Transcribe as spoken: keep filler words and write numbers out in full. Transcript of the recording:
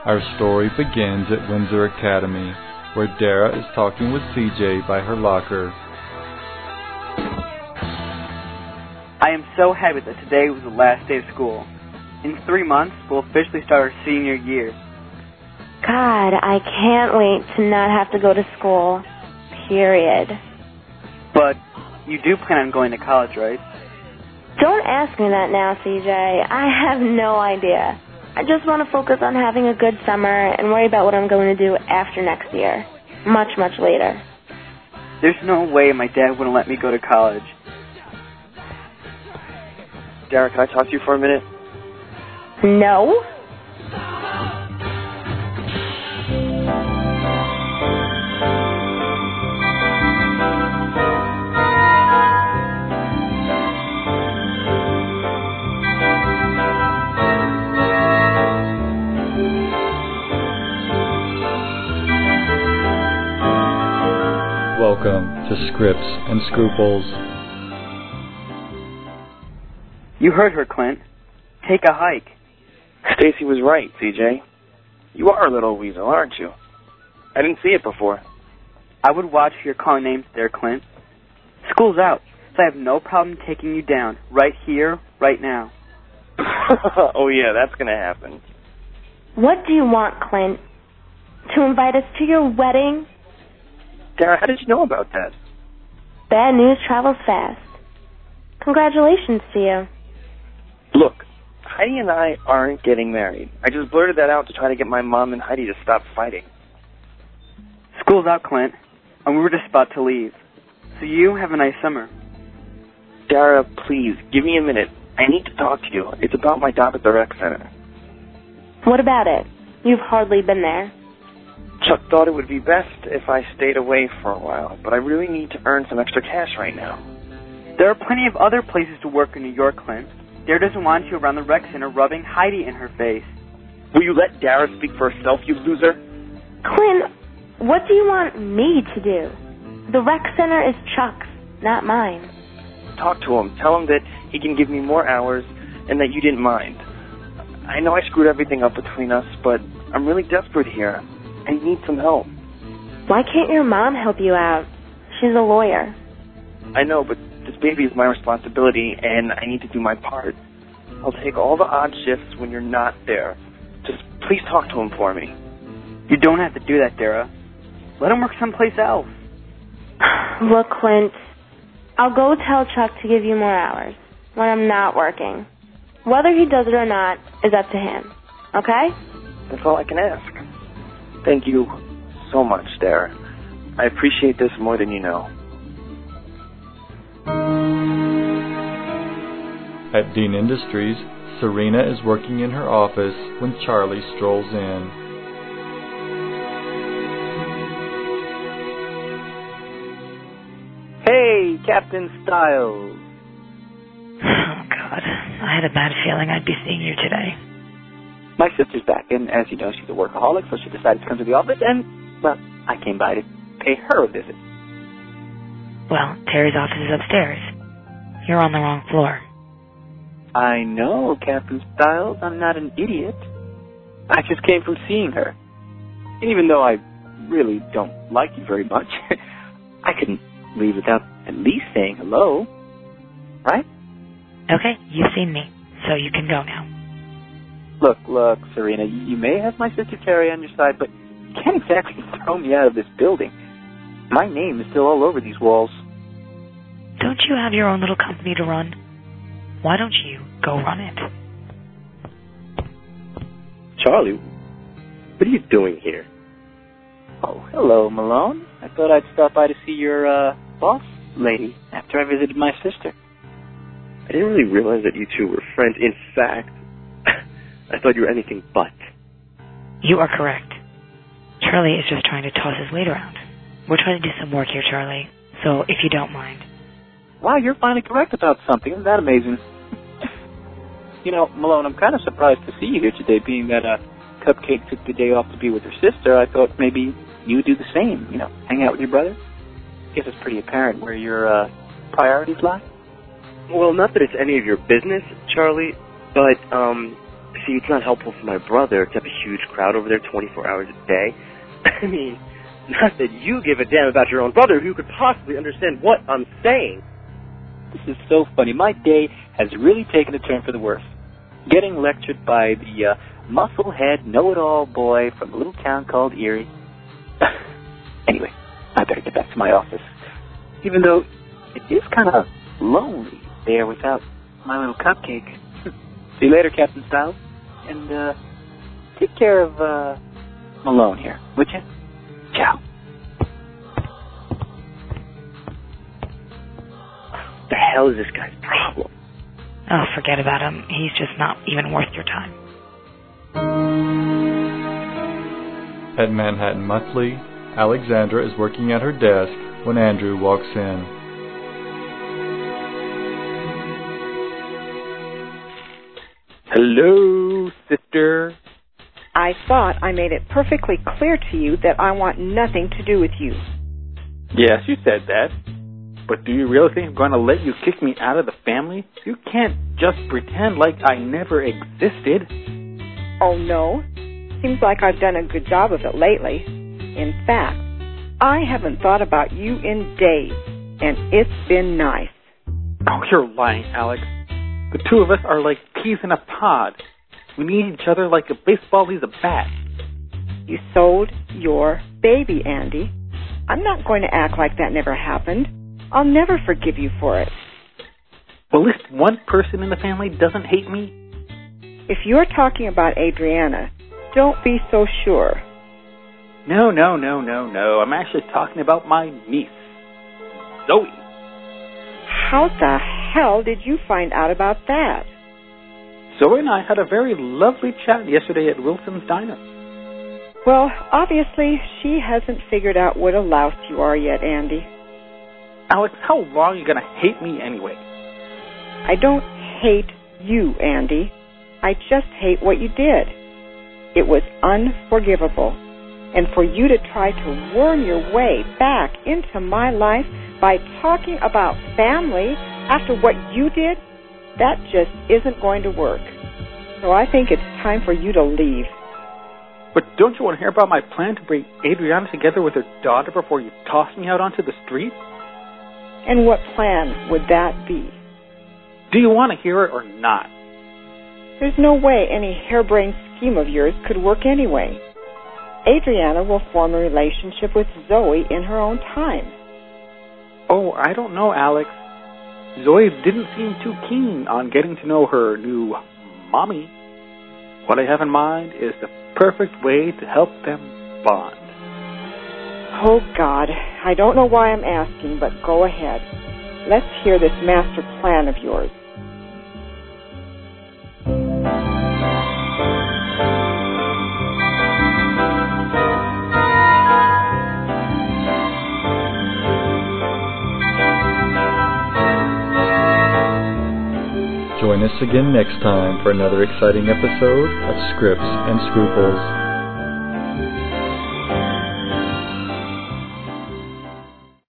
Our story begins at Windsor Academy, where Dara is talking with C J by her locker. I am so happy that today was the last day of school. In three months, we'll officially start our senior year. God, I can't wait to not have to go to school. Period. But you do plan on going to college, right? Don't ask me that now, C J. I have no idea. I just want to focus on having a good summer and worry about what I'm going to do after next year. Much, much later. There's no way my dad wouldn't let me go to college. Dara, can I talk to you for a minute? No. Welcome to Scripts and Scruples. You heard her, Clint. Take a hike. Stacy was right, C J. You are a little weasel, aren't you? I didn't see it before. I would watch your calling names there, Clint. School's out, so I have no problem taking you down right here, right now. Oh, yeah, that's going to happen. What do you want, Clint? To invite us to your wedding? Dara, how did you know about that? Bad news travels fast. Congratulations to you. Look, Heidi and I aren't getting married. I just blurted that out to try to get my mom and Heidi to stop fighting. School's out, Clint, and we were just about to leave. So you have a nice summer. Dara, please, give me a minute. I need to talk to you. It's about my job at the rec center. What about it? You've hardly been there. Chuck thought it would be best if I stayed away for a while, but I really need to earn some extra cash right now. There are plenty of other places to work in New York, Clint. Dara doesn't want you around the rec center rubbing Heidi in her face. Will you let Dara speak for herself, you loser? Clint, what do you want me to do? The rec center is Chuck's, not mine. Talk to him. Tell him that he can give me more hours and that you didn't mind. I know I screwed everything up between us, but I'm really desperate here. I need some help. Why can't your mom help you out? She's a lawyer. I know, but this baby is my responsibility, and I need to do my part. I'll take all the odd shifts when you're not there. Just please talk to him for me. You don't have to do that, Dara. Let him work someplace else. Look, Clint, I'll go tell Chuck to give you more hours when I'm not working. Whether he does it or not is up to him. Okay? That's all I can ask. Thank you so much, Dara. I appreciate this more than you know. At Dean Industries, Serena is working in her office when Charlie strolls in. Hey, Captain Styles. Oh, God. I had a bad feeling I'd be seeing you today. My sister's back, and as you know, she's a workaholic, so she decided to come to the office, and, well, I came by to pay her a visit. Well, Terry's office is upstairs. You're on the wrong floor. I know, Captain Styles. I'm not an idiot. I just came from seeing her. And even though I really don't like you very much, I couldn't leave without at least saying hello. Right? Okay, you've seen me, so you can go now. Look, look, Serena, you may have my sister Terry on your side, but you can't exactly throw me out of this building. My name is still all over these walls. Don't you have your own little company to run? Why don't you go run it? Charlie, what are you doing here? Oh, hello, Malone. I thought I'd stop by to see your, uh, boss lady after I visited my sister. I didn't really realize that you two were friends. In fact, I thought you were anything but. You are correct. Charlie is just trying to toss his weight around. We're trying to do some work here, Charlie, so if you don't mind. Wow, you're finally correct about something. Isn't that amazing? You know, Malone, I'm kind of surprised to see you here today, being that uh, Cupcake took the day off to be with her sister. I thought maybe you would do the same, you know, hang out with your brother. I guess it's pretty apparent where your uh, priorities lie. Well, not that it's any of your business, Charlie, but um, See, it's not helpful for my brother to have a huge crowd over there twenty-four hours a day. I mean, not that you give a damn about your own brother who could possibly understand what I'm saying. This is so funny. My day has really taken a turn for the worse. Getting lectured by the uh, muscle-head, know-it-all boy from a little town called Erie. Anyway, I better get back to my office. Even though it is kind of lonely there without my little cupcake. See you later, Captain Styles. And uh, take care of uh, Malone here, would you? Ciao. What the hell is this guy's problem? Oh, forget about him. He's just not even worth your time. At Manhattan Monthly, Alexandra is working at her desk when Andrew walks in. Hello, sister. I thought I made it perfectly clear to you that I want nothing to do with you. Yes, you said that. But do you really think I'm going to let you kick me out of the family? You can't just pretend like I never existed. Oh, no? Seems like I've done a good job of it lately. In fact, I haven't thought about you in days, and it's been nice. Oh, you're lying, Alex. The two of us are like peas in a pod. We need each other like a baseball needs a bat. You sold your baby, Andy. I'm not going to act like that never happened. I'll never forgive you for it. Well, at least one person in the family doesn't hate me. If you're talking about Adriana, don't be so sure. No, no, no, no, no. I'm actually talking about my niece, Zoe. How the hell did you find out about that? Zoe and I had a very lovely chat yesterday at Wilson's Diner. Well, obviously, she hasn't figured out what a louse you are yet, Andy. Alex, how long are you going to hate me anyway? I don't hate you, Andy. I just hate what you did. It was unforgivable. And for you to try to worm your way back into my life by talking about family after what you did, that just isn't going to work. So I think it's time for you to leave. But don't you want to hear about my plan to bring Adriana together with her daughter before you toss me out onto the street? And what plan would that be? Do you want to hear it or not? There's no way any harebrained scheme of yours could work anyway. Adriana will form a relationship with Zoe in her own time. Oh, I don't know, Alex. Zoe didn't seem too keen on getting to know her new mommy. What I have in mind is the perfect way to help them bond. Oh, God, I don't know why I'm asking, but go ahead. Let's hear this master plan of yours. Join us again next time for another exciting episode of Scripts and Scruples.